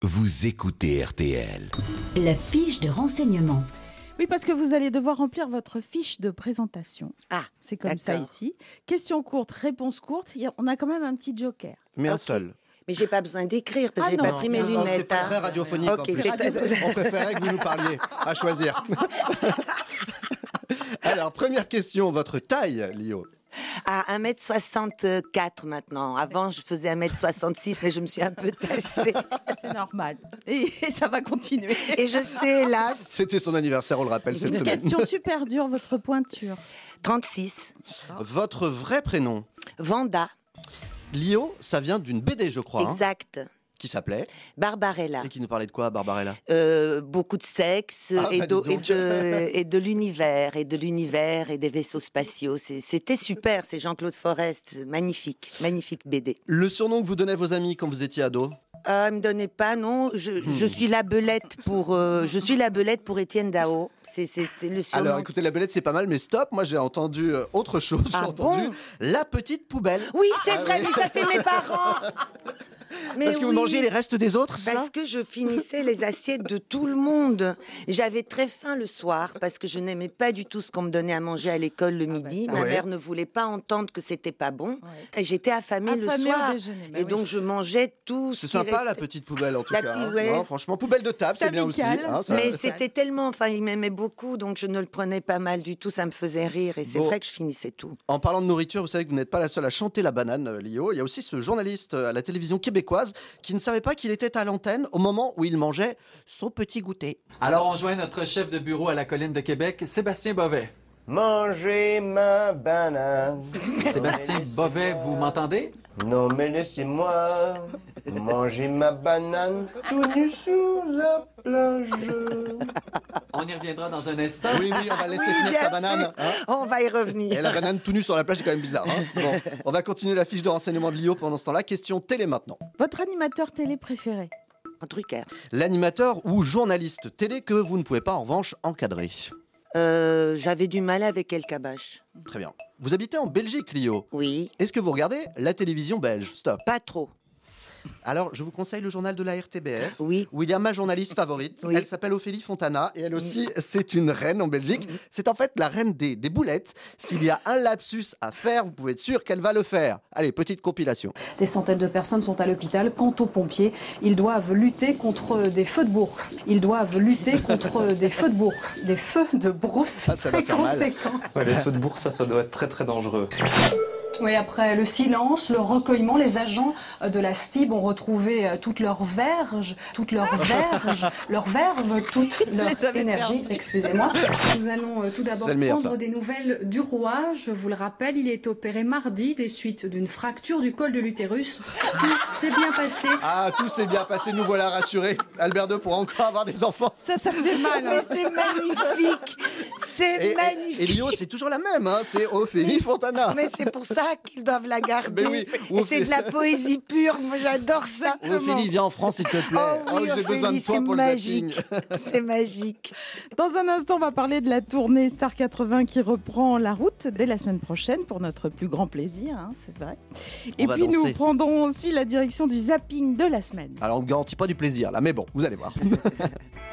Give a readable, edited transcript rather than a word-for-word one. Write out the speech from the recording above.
Vous écoutez RTL. La fiche de renseignement. Oui, parce que vous allez devoir remplir votre fiche de présentation. Ah, c'est comme ça ici. Question courte, réponse courte. On a quand même un petit joker. Mais un Ok. seul. Mais j'ai pas besoin d'écrire parce que j'ai non, pas pris mes Non, lunettes. c'est pas très radiophonique Ok, en plus. c'est- On préférait que vous nous parliez. À choisir. Alors, première question, votre taille, Lio. À 1m64 maintenant. Avant, je faisais 1m66, mais je me suis un peu tassée. C'est normal. Et ça va continuer. Et je sais, hélas, C'était son anniversaire, on le rappelle, cette semaine. Question super dure, votre pointure. 36. Votre vrai prénom, Vanda, Lio, ça vient d'une BD, je crois, hein, exact. qui s'appelait. Barbarella. Et qui nous parlait de quoi, Barbarella? Beaucoup de sexe Ah, et, bah, dis donc. et de l'univers et des vaisseaux spatiaux. C'était super, c'est Jean-Claude Forest, magnifique, magnifique BD. Le surnom que vous donnez à vos amis quand vous étiez ado? Me donnez pas, non. Je suis la belette pour Étienne Dao. C'est le surnom. Alors, écoutez, la belette, c'est pas mal, mais stop, moi j'ai entendu autre chose. J'ai Ah entendu bon la petite poubelle. Oui, c'est vrai, mais ça c'est mes parents. Mais Parce que vous oui, mangez les restes des autres, ça? Parce que je finissais les assiettes de tout le monde. J'avais très faim le soir parce que je n'aimais pas du tout ce qu'on me donnait à manger à l'école le midi. ça. Ma Ouais. mère ne voulait pas entendre que c'était pas bon. Ouais. Et j'étais affamée le Affamée au soir. déjeuner, bah Et oui. donc je mangeais tout ce C'est qui sympa, restait. la petite poubelle, en tout La cas. petite, hein. ouais. Non, franchement, poubelle de table, C'est c'est bien aussi. amical. hein, ça- Mais ça. c'était tellement, enfin, il m'aimait beaucoup, donc je ne le prenais pas mal du tout, ça me faisait rire, et c'est Bon. vrai que je finissais tout. En parlant de nourriture, vous savez que vous n'êtes pas la seule à chanter la banane, Lio. Il y a aussi ce journaliste à la télévision québécoise qui ne savait pas qu'il était à l'antenne au moment où il mangeait son petit goûter. Alors, on joint notre chef de bureau à la Colline de Québec, Sébastien Bovet. Mangez ma banane. Sébastien Bovet, vous m'entendez? Non mais laissez-moi manger ma banane tout nu sous la plage. On y reviendra dans un instant. Oui, on va laisser Oui, finir bien sa banane. sûr. hein. On va y revenir. Et la banane tout nue sur la plage, c'est quand même bizarre. hein. Bon, on va continuer la fiche de renseignement de Lio pendant ce temps-là. Question télé maintenant. Votre animateur télé préféré? Drucker. L'animateur ou journaliste télé que vous ne pouvez pas en revanche encadrer. J'avais du mal avec El Kabash. Très bien. Vous habitez en Belgique, Lio. Oui, Est-ce que vous regardez la télévision belge? Stop. pas trop. Alors, je vous conseille le journal de la RTBF, Oui. où il y a ma journaliste favorite. Oui. Elle s'appelle Ophélie Fontana, et elle aussi, c'est une reine en Belgique. C'est en fait la reine des boulettes. S'il y a un lapsus à faire, vous pouvez être sûr qu'elle va le faire. Allez, petite compilation. Des centaines de personnes sont à l'hôpital. Quant aux pompiers, ils doivent lutter contre des feux de bourse. Ils doivent lutter contre des feux de bourse. Des feux de brousse Ça va très faire mal. conséquents. Ouais, les feux de bourse, ça doit être très très dangereux. Oui, après le silence, le recueillement, les agents de la STIB ont retrouvé toutes leurs verges, toute leur verve, toute leur les avais énergie. perdues. Excusez-moi. Nous allons tout d'abord C'est le meilleur, prendre ça. des nouvelles du roi. Je vous le rappelle, il est opéré mardi des suites d'une fracture du col de l'utérus. Tout s'est bien passé. Ah, tout s'est bien passé, nous voilà rassurés. Albert II pourra encore avoir des enfants. Ça fait mal. Mais c'est magnifique. C'est Et magnifique. Lio, c'est toujours la même, hein, c'est Ophélie Fontana. Mais c'est pour ça qu'ils doivent la garder. Mais oui. Et c'est de la poésie pure. Moi, j'adore ça. Ophélie, viens en France, s'il te plaît. Oh oui, j'ai besoin de Ophélie, toi c'est pour le zapping. magique. C'est magique. Dans un instant, on va parler de la tournée Star 80 qui reprend la route dès la semaine prochaine pour notre plus grand plaisir, hein, c'est vrai. Et va puis nous danser. prendrons aussi la direction du zapping de la semaine. Alors, on ne garantit pas du plaisir, là, mais bon, vous allez voir.